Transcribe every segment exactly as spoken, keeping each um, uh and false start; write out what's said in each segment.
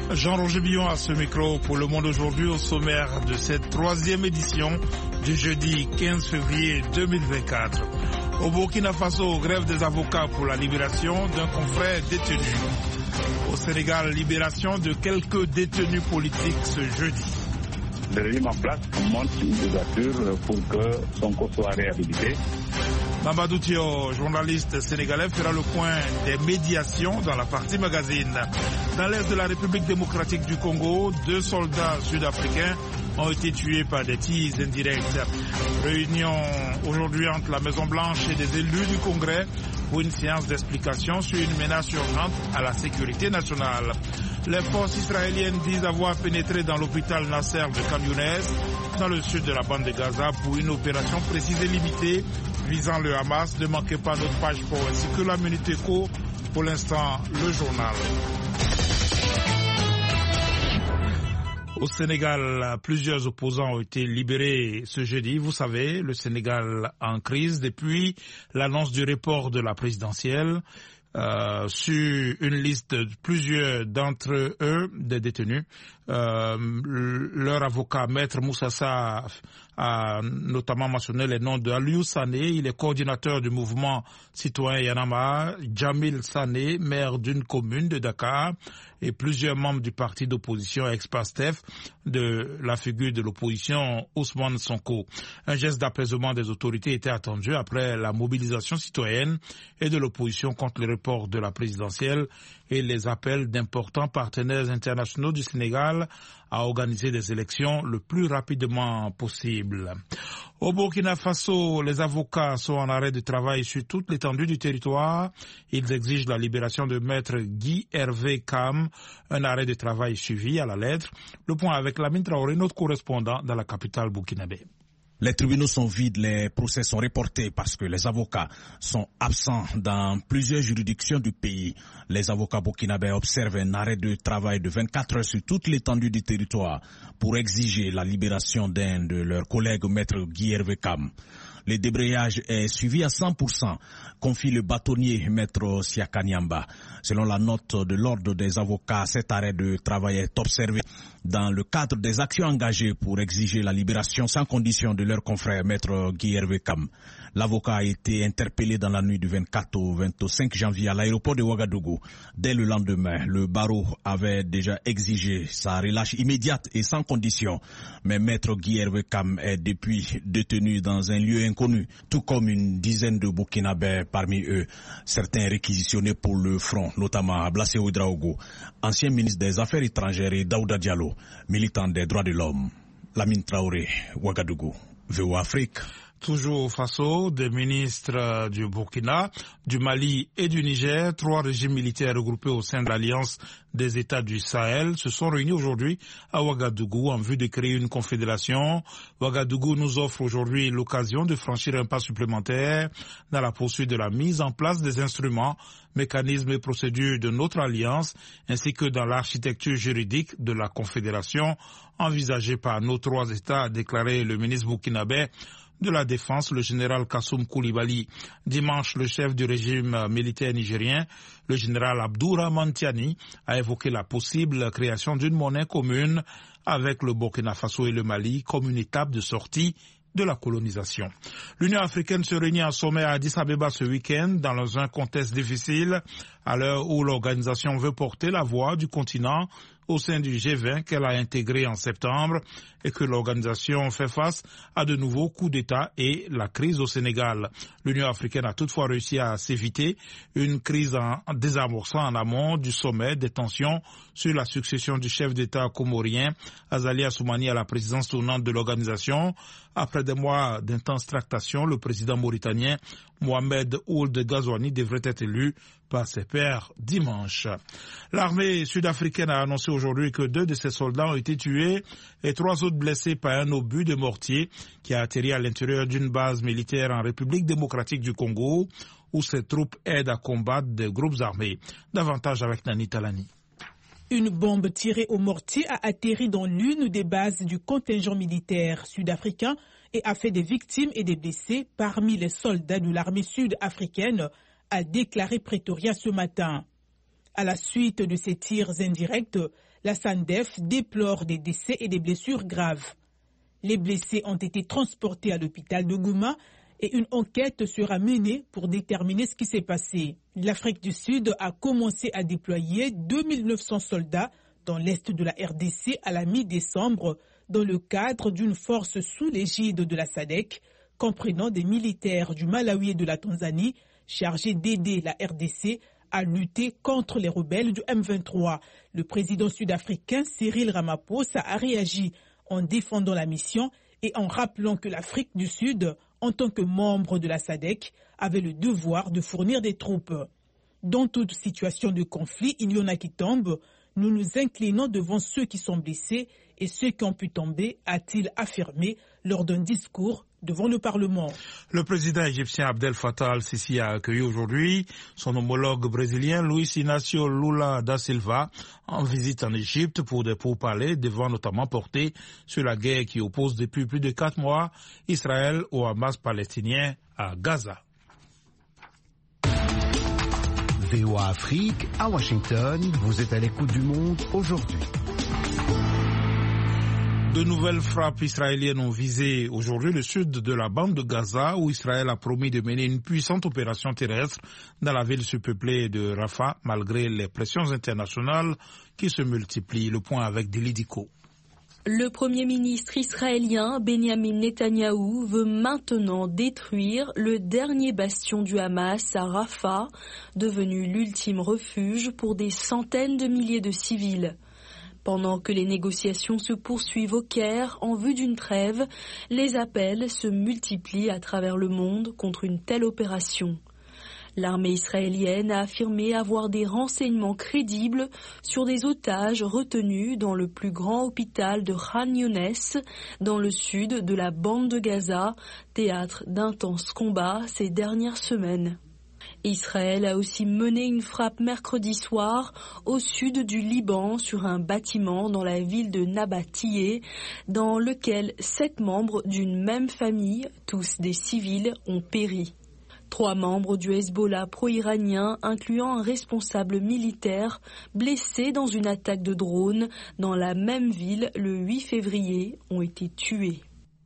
Jean-Roger Billon à ce micro pour Le Monde aujourd'hui au sommaire de cette troisième édition du jeudi quinze février deux mille vingt-quatre. Au Burkina Faso, grève des avocats pour la libération d'un confrère détenu. Au Sénégal, libération de quelques détenus politiques ce jeudi. Le régime en place monte une candidature pour que Sonko soit réhabilité. Mamadou Thio, journaliste sénégalais, fera le point des médiations dans la partie magazine. Dans l'est de la République démocratique du Congo, deux soldats sud-africains ont été tués par des tirs indirects. Réunion aujourd'hui entre la Maison-Blanche et des élus du Congrès pour une séance d'explication sur une menace urgente à la sécurité nationale. Les forces israéliennes disent avoir pénétré dans l'hôpital Nasser de Khan Younes, dans le sud de la bande de Gaza, pour une opération précise et limitée visant le Hamas. Ne manquez pas notre page pour ainsi que la Minute Éco. Pour l'instant, le journal. Au Sénégal, plusieurs opposants ont été libérés ce jeudi. Vous savez, le Sénégal en crise depuis l'annonce du report de la présidentielle. Euh, sur une liste de plusieurs d'entre eux, des détenus. Euh, leur avocat, Maître Moussassa, a notamment mentionné les noms de Aliou Sané, il est coordinateur du mouvement citoyen Yanama, Jamil Sané, maire d'une commune de Dakar, et plusieurs membres du parti d'opposition ex-Pastef, de la figure de l'opposition Ousmane Sonko. Un geste d'apaisement des autorités était attendu après la mobilisation citoyenne et de l'opposition contre le report de la présidentielle et les appels d'importants partenaires internationaux du Sénégal à organiser des élections le plus rapidement possible. Au Burkina Faso, les avocats sont en arrêt de travail sur toute l'étendue du territoire. Ils exigent la libération de maître Guy Hervé Cam, un arrêt de travail suivi à la lettre. Le point avec Lamine Traoré, notre correspondant dans la capitale burkinabé. Les tribunaux sont vides, les procès sont reportés parce que les avocats sont absents dans plusieurs juridictions du pays. Les avocats burkinabés observent un arrêt de travail de vingt-quatre heures sur toute l'étendue du territoire pour exiger la libération d'un de leurs collègues, maître Guy Hervé Cam. Le débrayage est suivi à cent pour cent, confie le bâtonnier maître Siakanyamba. Selon la note de l'ordre des avocats, cet arrêt de travail est observé dans le cadre des actions engagées pour exiger la libération sans condition de leur confrère maître Guy Hervé Cam. L'avocat a été interpellé dans la nuit du vingt-quatre au vingt-cinq janvier à l'aéroport de Ouagadougou. Dès le lendemain, le barreau avait déjà exigé sa relâche immédiate et sans condition. Mais maître Guy Hervé Cam est depuis détenu dans un lieu inconnu, tout comme une dizaine de Burkinabés parmi eux, certains réquisitionnés pour le front, notamment Ablassé Ouedraogo, ancien ministre des Affaires étrangères, et Daouda Diallo, militant des droits de l'homme. Lamine Traoré, Ouagadougou, V O Afrique. Toujours au Faso, des ministres du Burkina, du Mali et du Niger, trois régimes militaires regroupés au sein de l'Alliance des États du Sahel, se sont réunis aujourd'hui à Ouagadougou en vue de créer une confédération. Ouagadougou nous offre aujourd'hui l'occasion de franchir un pas supplémentaire dans la poursuite de la mise en place des instruments, mécanismes et procédures de notre alliance, ainsi que dans l'architecture juridique de la confédération envisagée par nos trois États, a déclaré le ministre burkinabé de la Défense, le général Kassoum Koulibaly. Dimanche, le chef du régime militaire nigérien, le général Abdourahmane Tiani, a évoqué la possible création d'une monnaie commune avec le Burkina Faso et le Mali comme une étape de sortie de la colonisation. L'Union africaine se réunit en sommet à Addis Abeba ce week-end dans un contexte difficile à l'heure où l'organisation veut porter la voix du continent au sein du G vingt qu'elle a intégré en septembre et que l'organisation fait face à de nouveaux coups d'État et la crise au Sénégal. L'Union africaine a toutefois réussi à s'éviter une crise en désamorçant en amont du sommet des tensions sur la succession du chef d'État comorien Azali Assoumani à la présidence tournante de l'organisation. Après des mois d'intenses tractations, le président mauritanien Mohamed Ould Ghazouani devrait être élu par ses pairs dimanche. L'armée sud-africaine a annoncé aujourd'hui que deux de ses soldats ont été tués et trois autres blessés par un obus de mortier qui a atterri à l'intérieur d'une base militaire en République démocratique du Congo où ses troupes aident à combattre des groupes armés. Davantage avec Nani Talani. Une bombe tirée au mortier a atterri dans l'une des bases du contingent militaire sud-africain et a fait des victimes et des blessés parmi les soldats de l'armée sud-africaine, a déclaré Pretoria ce matin. À la suite de ces tirs indirects, La SANDEF déplore des décès et des blessures graves. Les blessés ont été transportés à l'hôpital de Gouma et une enquête sera menée pour déterminer ce qui s'est passé. L'Afrique du Sud a commencé à déployer deux mille neuf cents soldats dans l'est de la R D C à la mi-décembre dans le cadre d'une force sous l'égide de la SADC, comprenant des militaires du Malawi et de la Tanzanie chargés d'aider la R D C à lutter contre les rebelles du M vingt-trois. Le président sud-africain Cyril Ramaphosa a réagi en défendant la mission et en rappelant que l'Afrique du Sud, en tant que membre de la SADC, avait le devoir de fournir des troupes. Dans toute situation de conflit, il y en a qui tombent. Nous nous inclinons devant ceux qui sont blessés et ceux qui ont pu tomber, a-t-il affirmé lors d'un discours devant le Parlement. Le président égyptien Abdel Fattah al-Sisi a accueilli aujourd'hui son homologue brésilien Luiz Inácio Lula da Silva en visite en Égypte pour des pourparlers devant notamment porter sur la guerre qui oppose depuis plus de quatre mois Israël au Hamas palestinien à Gaza. V O A Afrique, à Washington, vous êtes à l'écoute du monde aujourd'hui. De nouvelles frappes israéliennes ont visé aujourd'hui le sud de la bande de Gaza où Israël a promis de mener une puissante opération terrestre dans la ville surpeuplée de Rafah malgré les pressions internationales qui se multiplient. Le point avec Dili Diko. Le Premier ministre israélien Benjamin Netanyahou veut maintenant détruire le dernier bastion du Hamas à Rafah, devenu l'ultime refuge pour des centaines de milliers de civils. Pendant que les négociations se poursuivent au Caire en vue d'une trêve, les appels se multiplient à travers le monde contre une telle opération. L'armée israélienne a affirmé avoir des renseignements crédibles sur des otages retenus dans le plus grand hôpital de Khan Younes, dans le sud de la bande de Gaza, théâtre d'intenses combats ces dernières semaines. Israël a aussi mené une frappe mercredi soir au sud du Liban sur un bâtiment dans la ville de Nabatiyeh, dans lequel sept membres d'une même famille, tous des civils, ont péri. Trois membres du Hezbollah pro-iranien, incluant un responsable militaire, blessés dans une attaque de drone dans la même ville le huit février, ont été tués.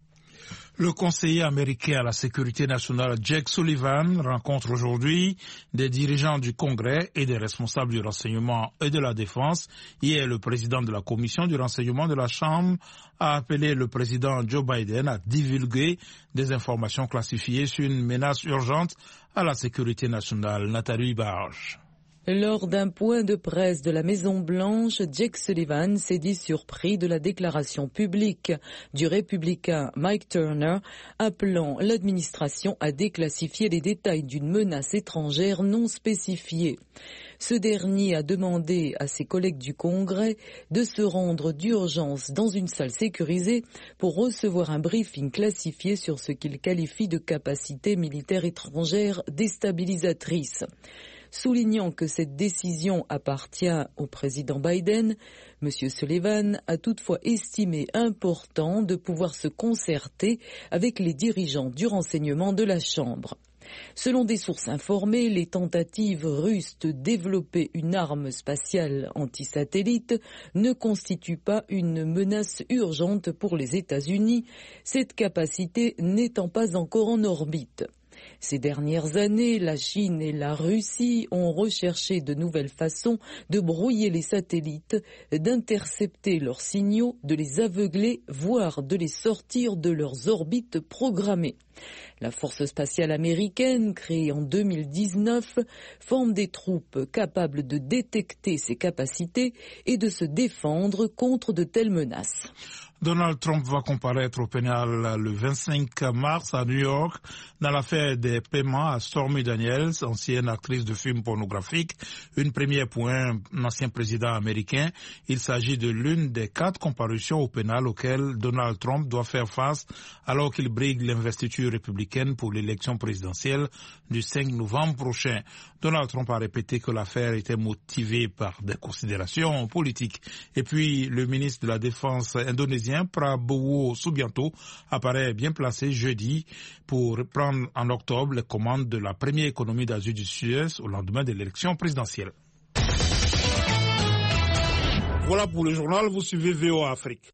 Le conseiller américain à la sécurité nationale Jake Sullivan rencontre aujourd'hui des dirigeants du Congrès et des responsables du renseignement et de la défense. Hier, le président de la commission du renseignement de la Chambre a appelé le président Joe Biden à divulguer des informations classifiées sur une menace urgente à la sécurité nationale. Nathalie Barge. Lors d'un point de presse de la Maison-Blanche, Jake Sullivan s'est dit surpris de la déclaration publique du républicain Mike Turner appelant l'administration à déclassifier les détails d'une menace étrangère non spécifiée. Ce dernier a demandé à ses collègues du Congrès de se rendre d'urgence dans une salle sécurisée pour recevoir un briefing classifié sur ce qu'il qualifie de capacité militaire étrangère déstabilisatrice. Soulignant que cette décision appartient au président Biden, M. Sullivan a toutefois estimé important de pouvoir se concerter avec les dirigeants du renseignement de la Chambre. Selon des sources informées, les tentatives russes de développer une arme spatiale anti-satellite ne constituent pas une menace urgente pour les États-Unis, cette capacité n'étant pas encore en orbite. Ces dernières années, la Chine et la Russie ont recherché de nouvelles façons de brouiller les satellites, d'intercepter leurs signaux, de les aveugler, voire de les sortir de leurs orbites programmées. La force spatiale américaine, créée en deux mille dix-neuf, forme des troupes capables de détecter ces capacités et de se défendre contre de telles menaces. Donald Trump va comparaître au pénal le vingt-cinq mars à New York dans l'affaire des paiements à Stormy Daniels, ancienne actrice de films pornographiques, une première pour un ancien président américain. Il s'agit de l'une des quatre comparutions au pénal auxquelles Donald Trump doit faire face alors qu'il brigue l'investiture républicaine pour l'élection présidentielle du cinq novembre prochain. Donald Trump a répété que l'affaire était motivée par des considérations politiques. Et puis, le ministre de la Défense indonésien Prabowo Subianto apparaît bien placé jeudi pour prendre en octobre les commandes de la première économie d'Asie du Sud-Est au lendemain de l'élection présidentielle. Voilà pour le journal, vous suivez V O A Afrique.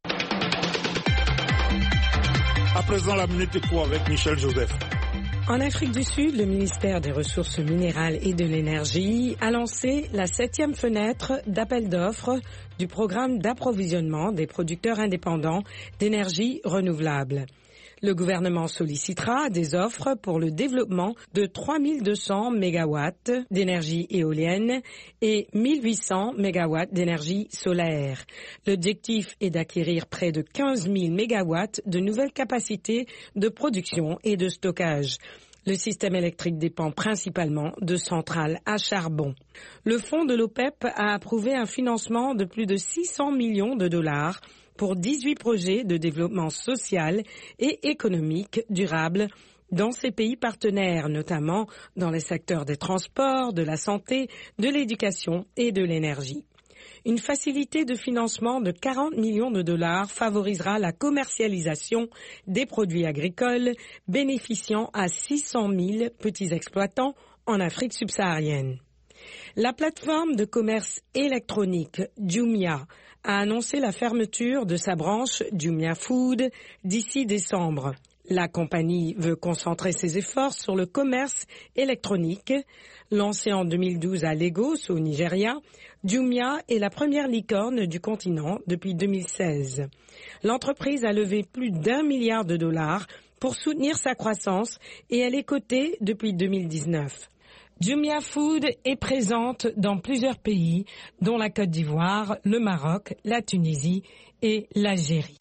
À présent, la minute éco avec Michel Joseph. En Afrique du Sud, le ministère des Ressources minérales et de l'Énergie a lancé la septième fenêtre d'appel d'offres du programme d'approvisionnement des producteurs indépendants d'énergie renouvelable. Le gouvernement sollicitera des offres pour le développement de trois mille deux cents mégawatts d'énergie éolienne et mille huit cents mégawatts d'énergie solaire. L'objectif est d'acquérir près de quinze mille mégawatts de nouvelles capacités de production et de stockage. Le système électrique dépend principalement de centrales à charbon. Le fonds de l'OPEP a approuvé un financement de plus de six cents millions de dollars pour dix-huit projets de développement social et économique durable dans ces pays partenaires, notamment dans les secteurs des transports, de la santé, de l'éducation et de l'énergie. Une facilité de financement de quarante millions de dollars favorisera la commercialisation des produits agricoles, bénéficiant à six cent mille petits exploitants en Afrique subsaharienne. La plateforme de commerce électronique Jumia a annoncé la fermeture de sa branche Jumia Food d'ici décembre. La compagnie veut concentrer ses efforts sur le commerce électronique. Lancée en deux mille douze à Lagos, au Nigeria, Jumia est la première licorne du continent depuis deux mille seize. L'entreprise a levé plus d'un milliard de dollars pour soutenir sa croissance et elle est cotée depuis deux mille dix-neuf. Jumia Food est présente dans plusieurs pays, dont la Côte d'Ivoire, le Maroc, la Tunisie et l'Algérie.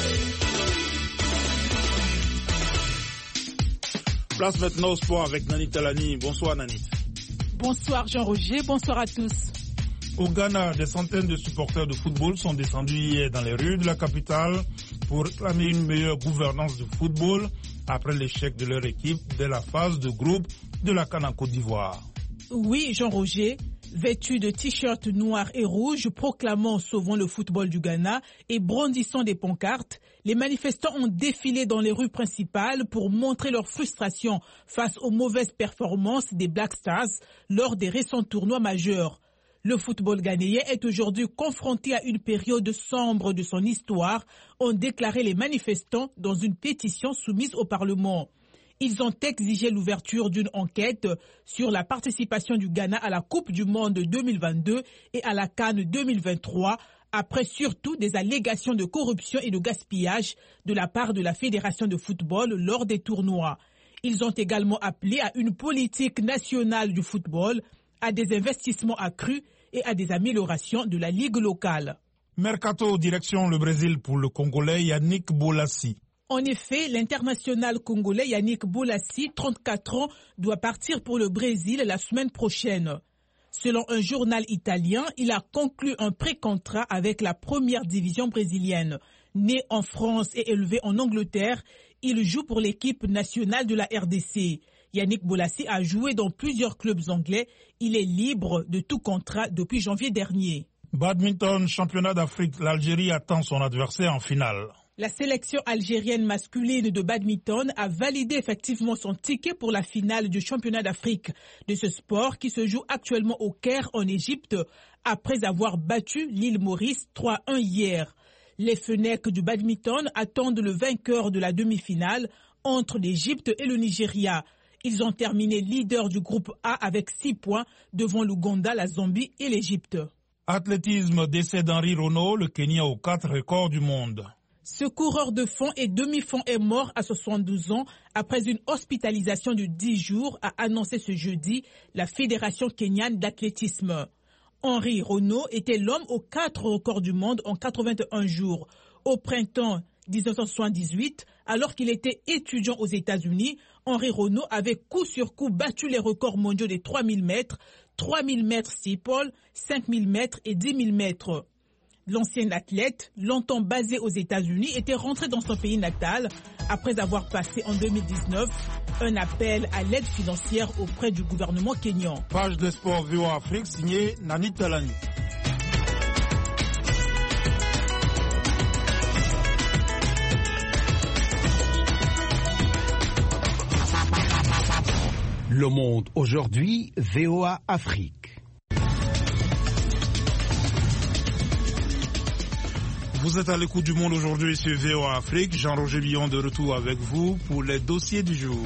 Place maintenant au sport avec Nanit Talani. Bonsoir Nanit. Bonsoir Jean-Roger, bonsoir à tous. Au Ghana, des centaines de supporters de football sont descendus hier dans les rues de la capitale pour réclamer une meilleure gouvernance du football après l'échec de leur équipe dès la phase de groupe de la CAN en Côte d'Ivoire. Oui, Jean-Roger, vêtus de t-shirts noirs et rouges proclamant « Sauvons le football du Ghana » et brandissant des pancartes, les manifestants ont défilé dans les rues principales pour montrer leur frustration face aux mauvaises performances des Black Stars lors des récents tournois majeurs. Le football ghanéen est aujourd'hui confronté à une période sombre de son histoire, ont déclaré les manifestants dans une pétition soumise au Parlement. Ils ont exigé l'ouverture d'une enquête sur la participation du Ghana à la Coupe du Monde deux mille vingt-deux et à la CAN deux mille vingt-trois, après surtout des allégations de corruption et de gaspillage de la part de la Fédération de football lors des tournois. Ils ont également appelé à une politique nationale du football, à des investissements accrus et à des améliorations de la ligue locale. Mercato, direction le Brésil pour le Congolais Yannick Bolasie. En effet, l'international congolais Yannick Bolasie, trente-quatre ans, doit partir pour le Brésil la semaine prochaine. Selon un journal italien, il a conclu un pré-contrat avec la première division brésilienne. Né en France et élevé en Angleterre, il joue pour l'équipe nationale de la R D C. Yannick Bolasie a joué dans plusieurs clubs anglais. Il est libre de tout contrat depuis janvier dernier. Badminton, championnat d'Afrique, l'Algérie attend son adversaire en finale. La sélection algérienne masculine de badminton a validé effectivement son ticket pour la finale du championnat d'Afrique de ce sport qui se joue actuellement au Caire en Égypte après avoir battu l'île Maurice trois à un hier. Les Fennecs du badminton attendent le vainqueur de la demi-finale entre l'Égypte et le Nigeria. Ils ont terminé leader du groupe A avec six points devant l'Ouganda, la Zambie et l'Égypte. Athlétisme, décès d'Henri Renaud, le Kenya aux quatre records du monde. Ce coureur de fond et demi-fond est mort à soixante-douze ans après une hospitalisation de dix jours, a annoncé ce jeudi la Fédération kenyane d'athlétisme. Henri Renaud était l'homme aux quatre records du monde en quatre-vingt-un jours. Au printemps dix-neuf cent soixante-dix-huit, alors qu'il était étudiant aux États-Unis, Henri Renaud avait coup sur coup battu les records mondiaux des trois mille mètres, trois mille mètres steeple, cinq mille mètres et dix mille mètres. L'ancien athlète, longtemps basé aux États-Unis, était rentré dans son pays natal après avoir passé en deux mille dix-neuf un appel à l'aide financière auprès du gouvernement kényan. Page de sport V O A Afrique signée Nanit Talani. Le Monde aujourd'hui, V O A Afrique. Vous êtes à l'écoute du monde aujourd'hui sur V O A Afrique. Jean-Roger Billon de retour avec vous pour les dossiers du jour.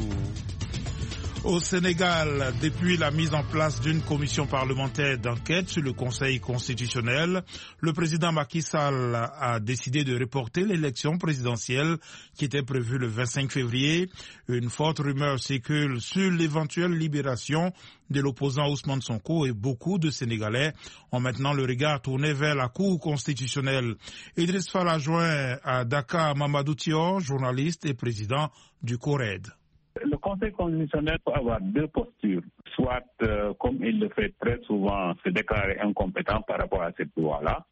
Au Sénégal, depuis la mise en place d'une commission parlementaire d'enquête sur le Conseil constitutionnel, le président Macky Sall a décidé de reporter l'élection présidentielle qui était prévue le vingt-cinq février. Une forte rumeur circule sur l'éventuelle libération de l'opposant Ousmane Sonko et beaucoup de Sénégalais ont maintenant le regard tourné vers la Cour constitutionnelle. Idriss Fall a joint à Dakar Mamadou Thior, journaliste et président du CORED. Le Conseil constitutionnel peut avoir deux postures. Soit, euh, comme il le fait très souvent, se déclarer incompétent par rapport à cette loi-là.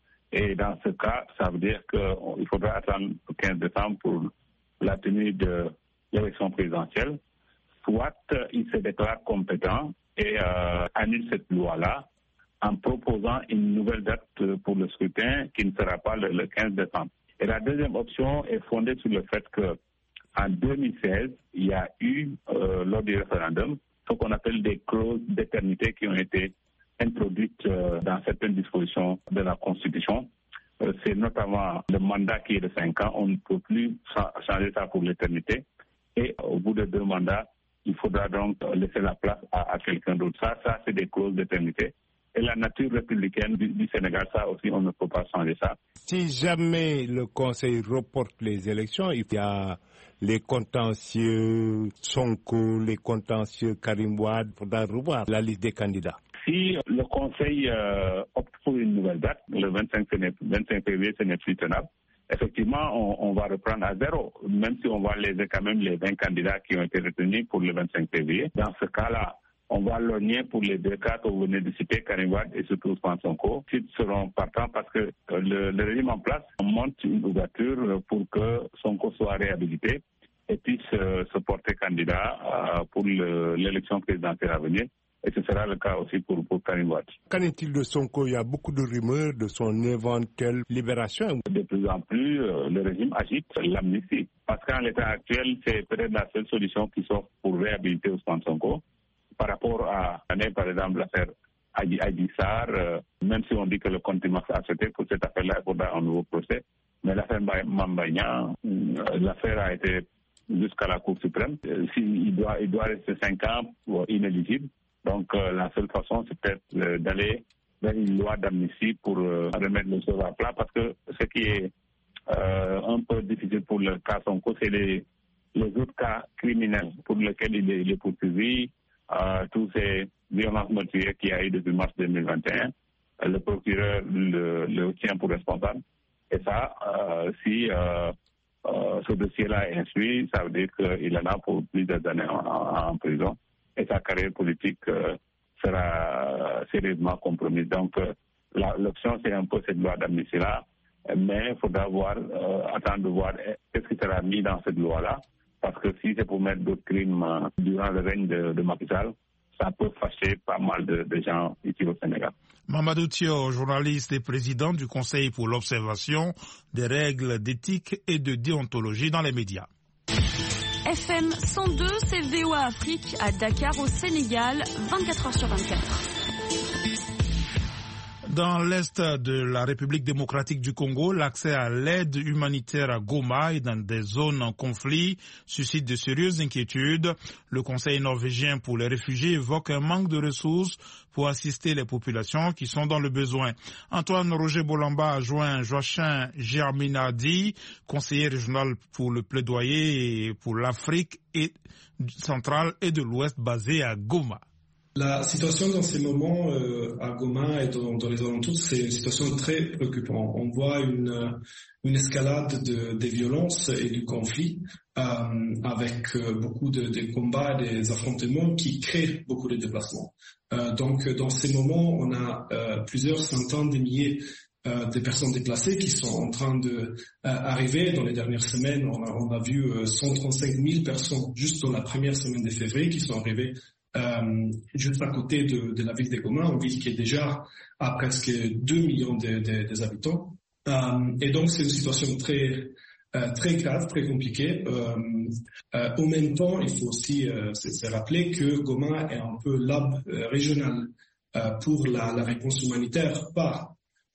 Et dans ce cas, ça veut dire qu'il faudra attendre le quinze décembre pour la tenue de l'élection présidentielle. Soit, euh, il se déclare compétent et euh, annule cette loi-là en proposant une nouvelle date pour le scrutin qui ne sera pas le, le quinze décembre. Et la deuxième option est fondée sur le fait que en deux mille seize, il y a eu, euh, lors du référendum, ce qu'on appelle des clauses d'éternité qui ont été introduites euh, dans certaines dispositions de la Constitution. Euh, c'est notamment le mandat qui est de cinq ans. On ne peut plus changer ça pour l'éternité. Et au bout de deux mandats, il faudra donc laisser la place à, à quelqu'un d'autre. Ça, ça, c'est des clauses d'éternité. Et la nature républicaine du, du Sénégal, ça aussi, on ne peut pas changer ça. Si jamais le Conseil reporte les élections, il y a les contentieux Sonko, les contentieux Karim Wade, il faudra revoir la liste des candidats. Si le Conseil euh, opte pour une nouvelle date, le vingt-cinq février, ce n'est plus tenable. Effectivement, on, on va reprendre à zéro, même si on va léser quand même les vingt candidats qui ont été retenus pour le vingt-cinq février. Dans ce cas-là, on va lorgner pour les deux cas que vous venez de citer, Karim Wade et surtout Ousmane Sonko. Ils seront partants parce que le, le régime en place monte une ouverture pour que Sonko soit réhabilité et puisse euh, se porter candidat euh, pour le, l'élection présidentielle à venir. Et ce sera le cas aussi pour, pour Karim Wade. Qu'en est-il de Sonko? Il y a beaucoup de rumeurs de son éventuelle libération. De plus en plus, euh, le régime agite l'amnistie. Parce qu'en l'état actuel, c'est peut-être la seule solution qui s'offre pour réhabiliter Ousmane Sonko. Par rapport à, par exemple, l'affaire Adji Sarr, euh, même si on dit que le contumace a accepté pour cette affaire-là, il faudra un nouveau procès. Mais l'affaire Mame Mbaye Niang, euh, l'affaire a été jusqu'à la Cour suprême. Euh, il, doit, il doit rester cinq ans pour inéligible. Donc, euh, la seule façon, c'est peut-être euh, d'aller vers une loi d'amnistie pour euh, remettre les choses à plat. Parce que ce qui est euh, un peu difficile pour le cas Sonko, c'est les, les autres cas criminels pour lesquels il est, il est poursuivi. Euh, tous ces violences meurtrières qu'il y a eu depuis mars deux mille vingt et un, euh, le procureur le, le tient pour responsable. Et ça, euh, si euh, euh, ce dossier-là est instruit, ça veut dire qu'il en a pour plusieurs années en, en, en prison. Et sa carrière politique euh, sera sérieusement compromise. Donc, euh, la, l'option, c'est un peu cette loi d'amnistie-là. Mais il faudra voir, euh, attendre de voir qu'est-ce qui sera mis dans cette loi-là. Parce que si c'est pour mettre d'autres crimes euh, durant le règne de, de Macky Sall, ça peut fâcher pas mal de, de gens ici au Sénégal. Mamadou Thior, journaliste et président du Conseil pour l'observation des règles d'éthique et de déontologie dans les médias. F M cent deux, c'est V O A Afrique à Dakar au Sénégal, vingt-quatre heures sur vingt-quatre. Dans l'est de la République démocratique du Congo, l'accès à l'aide humanitaire à Goma et dans des zones en conflit suscite de sérieuses inquiétudes. Le Conseil norvégien pour les réfugiés évoque un manque de ressources pour assister les populations qui sont dans le besoin. Antoine Roger Bolamba a joint Joachim Germinadi, conseiller régional pour le plaidoyer pour l'Afrique et centrale et de l'Ouest basé à Goma. La situation dans ces moments euh, à Goma et dans, dans les alentours, c'est une situation très préoccupante. On voit une, une escalade de, des violences et du conflit euh, avec euh, beaucoup de, de combats, des affrontements qui créent beaucoup de déplacements. Euh, donc dans ces moments, on a euh, plusieurs centaines de milliers euh, de personnes déplacées qui sont en train de euh, arriver. Dans les dernières semaines, on a, on a vu euh, cent trente-cinq mille personnes juste dans la première semaine de février qui sont arrivées Euh, juste à côté de, de la ville de Goma, une ville qui est déjà à presque deux millions de, de, de habitants. Euh, et donc c'est une situation très euh, très grave, très compliquée. Euh, euh, en même temps, il faut aussi euh, se, se rappeler que Goma est un peu l'hub euh, régional euh, pour la, la réponse humanitaire, pas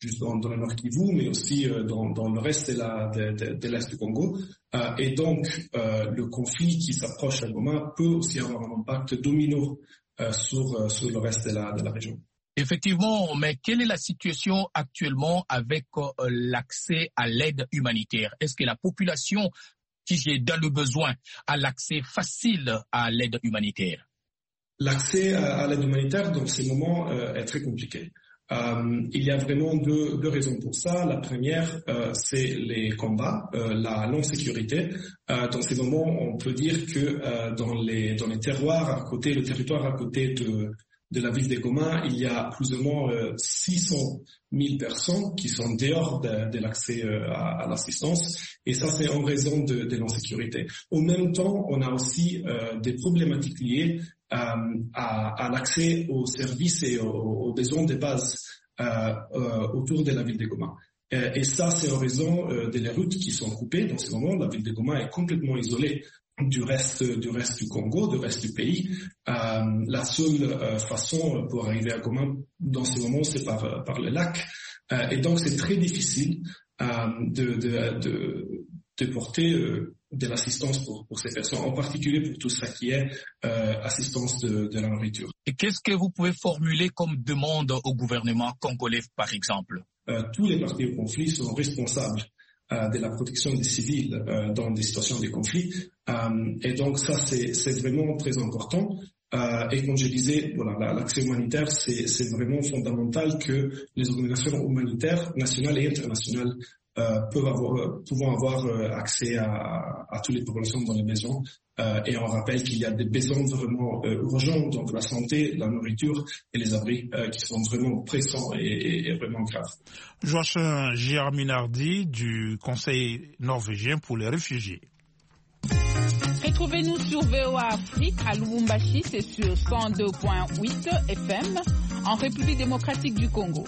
juste dans, dans le Nord Kivu, mais aussi euh, dans, dans le reste de, la, de, de, de l'Est du Congo. Euh, et donc, euh, le conflit qui s'approche à Goma peut aussi avoir un impact domino euh, sur, euh, sur le reste de la, de la région. Effectivement, mais quelle est la situation actuellement avec euh, l'accès à l'aide humanitaire? Est-ce que la population qui est dans le besoin a l'accès facile à l'aide humanitaire? L'accès à, à l'aide humanitaire dans ces moments euh, est très compliqué. Euh, il y a vraiment deux, deux raisons pour ça. La première, euh, c'est les combats, euh, la non-sécurité. Euh, dans ces moments, on peut dire que euh, dans les dans les terroirs à côté, le territoire à côté de de la ville de Goma, il y a plus ou moins euh, six cent mille personnes qui sont dehors de, de l'accès euh, à, à l'assistance, et ça c'est en raison de, de l'insécurité. En même temps, on a aussi euh, des problématiques liées euh, à, à l'accès aux services et aux, aux besoins de base euh, euh, autour de la ville de Goma. Et, et ça c'est en raison euh, des routes qui sont coupées. Dans ce moment, la ville de Goma est complètement isolée du reste du reste du Congo, du reste du pays. Euh, la seule euh, façon pour arriver à Goma dans ce moment, c'est par par le lac. Euh, et donc c'est très difficile euh, de, de de de porter euh, de l'assistance pour pour ces personnes, en particulier pour tout ça qui est euh, assistance de, de la nourriture. Et qu'est-ce que vous pouvez formuler comme demande au gouvernement congolais, par exemple? Euh, tous les partis au conflit sont responsables euh, de la protection des civils euh, dans des situations de conflit. Euh, et donc ça, c'est, c'est vraiment très important. Euh, et comme je disais, voilà, l'accès humanitaire, c'est, c'est vraiment fondamental que les organisations humanitaires nationales et internationales euh, peuvent avoir, pouvant avoir euh, accès à, à toutes les populations dans les maisons. Euh, et on rappelle qu'il y a des besoins vraiment euh, urgents, donc la santé, la nourriture et les abris euh, qui sont vraiment pressants et, et, et vraiment graves. Joachim Giarminardi du Conseil norvégien pour les réfugiés. Retrouvez-nous sur V O A Afrique à Lubumbashi, c'est sur cent deux virgule huit F M, en République démocratique du Congo.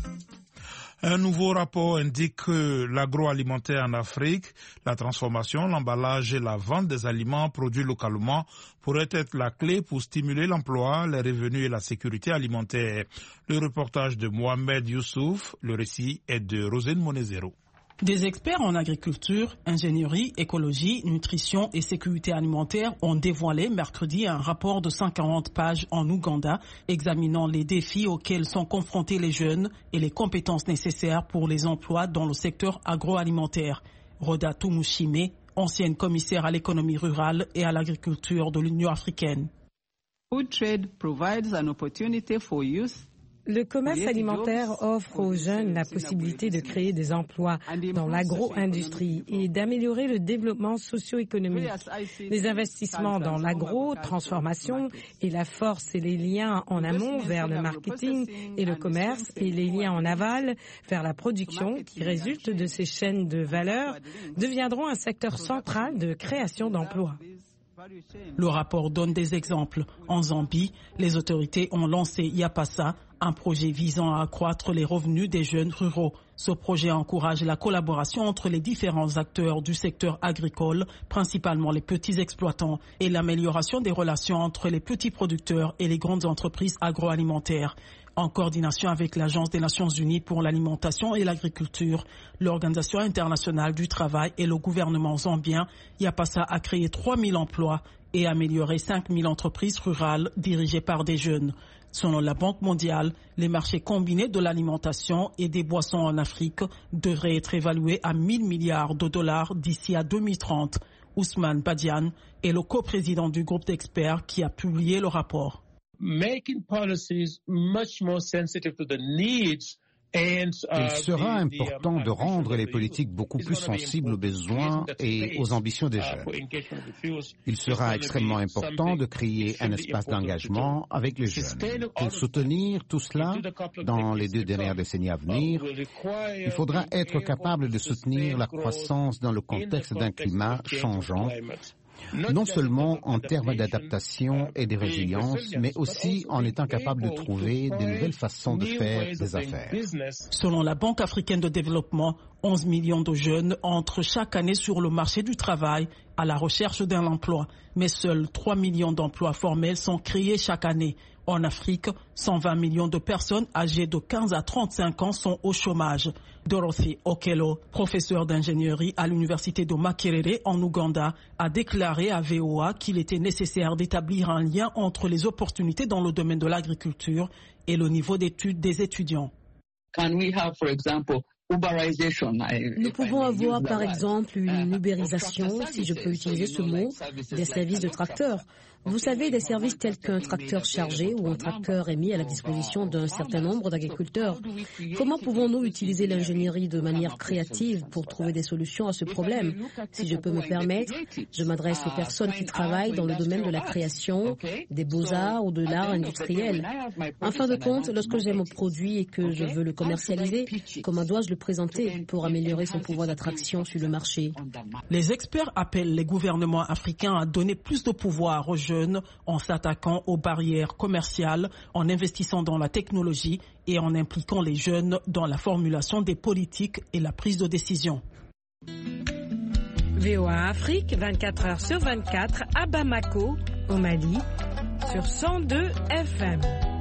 Un nouveau rapport indique que l'agroalimentaire en Afrique, la transformation, l'emballage et la vente des aliments produits localement pourraient être la clé pour stimuler l'emploi, les revenus et la sécurité alimentaire. Le reportage de Mohamed Youssouf, le récit est de Rosine Monezero. Des experts en agriculture, ingénierie, écologie, nutrition et sécurité alimentaire ont dévoilé mercredi un rapport de cent quarante pages en Ouganda examinant les défis auxquels sont confrontés les jeunes et les compétences nécessaires pour les emplois dans le secteur agroalimentaire. Roda Tumushime, ancienne commissaire à l'économie rurale et à l'agriculture de l'Union africaine. Food trade provides an opportunity for youth. Le commerce alimentaire offre aux jeunes la possibilité de créer des emplois dans l'agro-industrie et d'améliorer le développement socio-économique. Les investissements dans l'agro-transformation et la force et les liens en amont vers le marketing et le commerce et les liens en aval vers la production qui résultent de ces chaînes de valeur deviendront un secteur central de création d'emplois. Le rapport donne des exemples. En Zambie, les autorités ont lancé Yapasa, un projet visant à accroître les revenus des jeunes ruraux. Ce projet encourage la collaboration entre les différents acteurs du secteur agricole, principalement les petits exploitants, et l'amélioration des relations entre les petits producteurs et les grandes entreprises agroalimentaires. En coordination avec l'Agence des Nations Unies pour l'alimentation et l'agriculture, l'Organisation internationale du travail et le gouvernement zambien, Yapasa a créé trois mille emplois et amélioré cinq mille entreprises rurales dirigées par des jeunes. Selon la Banque mondiale, les marchés combinés de l'alimentation et des boissons en Afrique devraient être évalués à mille milliards de dollars d'ici à deux mille trente. Ousmane Badiane est le coprésident du groupe d'experts qui a publié le rapport. Making policies much more sensitive to the needs. Il sera important de rendre les politiques beaucoup plus sensibles aux besoins et aux ambitions des jeunes. Il sera extrêmement important de créer un espace d'engagement avec les jeunes. Pour soutenir tout cela dans les deux dernières décennies à venir, il faudra être capable de soutenir la croissance dans le contexte d'un climat changeant, non seulement en termes d'adaptation et de résilience, mais aussi en étant capable de trouver de nouvelles façons de faire des affaires. Selon la Banque africaine de développement, onze millions de jeunes entrent chaque année sur le marché du travail à la recherche d'un emploi, mais seuls trois millions d'emplois formels sont créés chaque année. En Afrique, cent vingt millions de personnes âgées de quinze à trente-cinq ans sont au chômage. Dorothy Okello, professeure d'ingénierie à l'université de Makerere en Ouganda, a déclaré à V O A qu'il était nécessaire d'établir un lien entre les opportunités dans le domaine de l'agriculture et le niveau d'études des étudiants. Can we have, for example, Nous pouvons avoir par exemple une ubérisation, si je peux utiliser ce mot, des services de tracteurs. Vous savez, des services tels qu'un tracteur chargé ou un tracteur est mis à la disposition d'un certain nombre d'agriculteurs. Comment pouvons-nous utiliser l'ingénierie de manière créative pour trouver des solutions à ce problème? Si je peux me permettre, je m'adresse aux personnes qui travaillent dans le domaine de la création, des beaux-arts ou de l'art industriel. En fin de compte, lorsque j'ai mon produit et que je veux le commercialiser, comment dois-je le présenter pour améliorer son pouvoir d'attraction sur le marché? Les experts appellent les gouvernements africains à donner plus de pouvoir aux jeunes en s'attaquant aux barrières commerciales, en investissant dans la technologie et en impliquant les jeunes dans la formulation des politiques et la prise de décision. V O A Afrique, vingt-quatre heures sur vingt-quatre, à Bamako, au Mali, sur cent deux F M.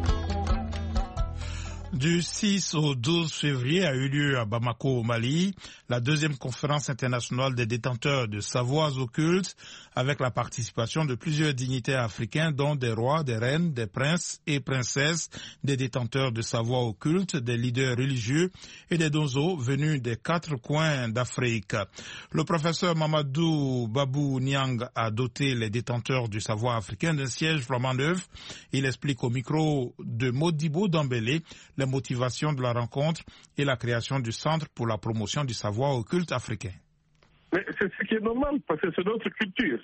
Du six au douze février a eu lieu à Bamako au Mali la deuxième conférence internationale des détenteurs de savoirs occultes avec la participation de plusieurs dignitaires africains dont des rois, des reines, des princes et princesses, des détenteurs de savoirs occultes, des leaders religieux et des donzos venus des quatre coins d'Afrique. Le professeur Mamadou Babou Niang a doté les détenteurs du savoir africain d'un siège flambant neuf. Il explique au micro de Modibo Dambélé les motivations de la rencontre et la création du Centre pour la promotion du savoir occulte africain. Mais c'est ce qui est normal, parce que c'est notre culture.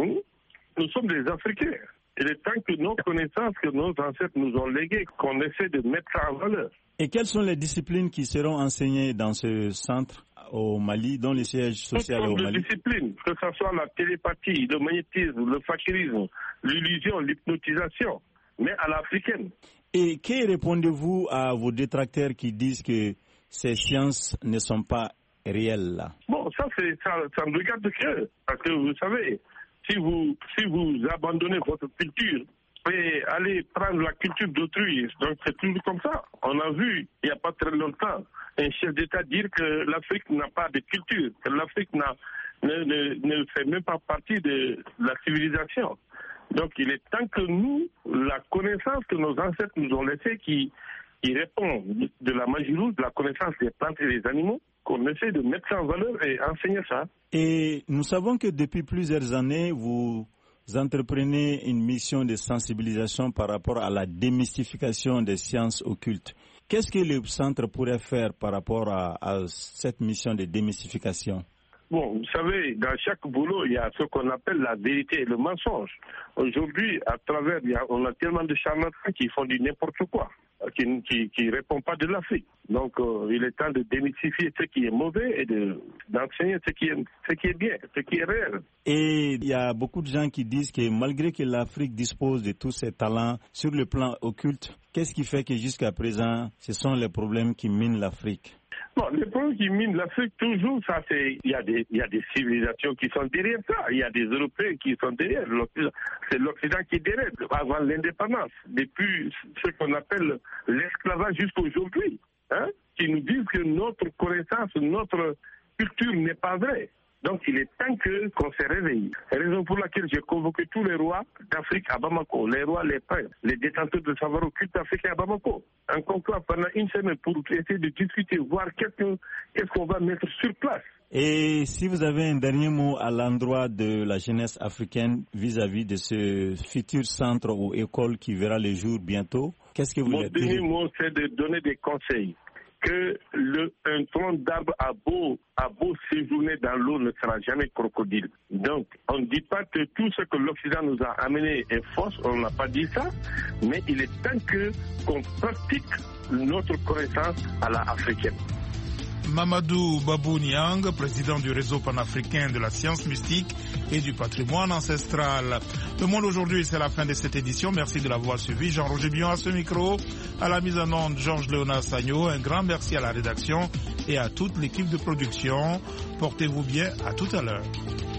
Nous sommes des Africains. Il est temps que nos connaissances que nos ancêtres nous ont léguées, qu'on essaie de mettre en valeur. Et quelles sont les disciplines qui seront enseignées dans ce centre au Mali, dans les sièges sociaux au Mali? Toutes disciplines, que ce soit la télépathie, le magnétisme, le fakirisme, l'illusion, l'hypnotisation, mais à l'africaine. Et que répondez-vous à vos détracteurs qui disent que ces sciences ne sont pas réelles là? Bon, ça, c'est, ça, ça me regarde que, parce que vous savez, si vous, si vous abandonnez votre culture et allez prendre la culture d'autrui, donc c'est toujours comme ça. On a vu, il n'y a pas très longtemps, un chef d'État dire que l'Afrique n'a pas de culture, que l'Afrique n'a, ne, ne, ne fait même pas partie de la civilisation. Donc il est temps que nous, la connaissance que nos ancêtres nous ont laissée, qui, qui répond de la magie rouge, de la connaissance des plantes et des animaux, qu'on essaie de mettre ça en valeur et enseigner ça. Et nous savons que depuis plusieurs années, vous entreprenez une mission de sensibilisation par rapport à la démystification des sciences occultes. Qu'est-ce que le centre pourrait faire par rapport à, à cette mission de démystification? Bon, vous savez, dans chaque boulot, il y a ce qu'on appelle la vérité et le mensonge. Aujourd'hui, à travers, il y a, on a tellement de charlatans qui font du n'importe quoi, qui qui, qui répondent pas de l'Afrique. Donc, euh, il est temps de démystifier ce qui est mauvais et de, d'enseigner ce qui est, ce qui est bien, ce qui est réel. Et il y a beaucoup de gens qui disent que malgré que l'Afrique dispose de tous ses talents sur le plan occulte, qu'est-ce qui fait que jusqu'à présent, ce sont les problèmes qui minent l'Afrique? Bon, les problèmes qui minent l'Afrique, toujours, ça, c'est, il y a des, il y a des civilisations qui sont derrière ça. Il y a des Européens qui sont derrière. L'Occident, c'est l'Occident qui est derrière, avant l'indépendance, depuis ce qu'on appelle l'esclavage jusqu'à aujourd'hui, hein, qui nous disent que notre connaissance, notre culture n'est pas vraie. Donc, il est temps que, qu'on se réveille. C'est la raison pour laquelle j'ai convoqué tous les rois d'Afrique à Bamako, les rois, les princes, les détenteurs de savoir occulte africain à Bamako. Un conclave pendant une semaine pour essayer de discuter, voir qu'est-ce, qu'est-ce qu'on va mettre sur place. Et si vous avez un dernier mot à l'endroit de la jeunesse africaine vis-à-vis de ce futur centre ou école qui verra le jour bientôt, qu'est-ce que vous voulez dire? Mon dernier mot, c'est de donner des conseils. Que le, un tronc d'arbre a beau, a beau séjourner dans l'eau ne sera jamais crocodile. Donc, on ne dit pas que tout ce que l'Occident nous a amené est faux, on n'a pas dit ça, mais il est temps que, qu'on pratique notre connaissance à la africaine. Mamadou Babou Niang, président du réseau panafricain de la science mystique et du patrimoine ancestral. Le Monde aujourd'hui, c'est la fin de cette édition. Merci de l'avoir suivi. Jean-Roger Bion à ce micro, à la mise en onde, Georges Léonard Sagno. Un grand merci à la rédaction et à toute l'équipe de production. Portez-vous bien. À tout à l'heure.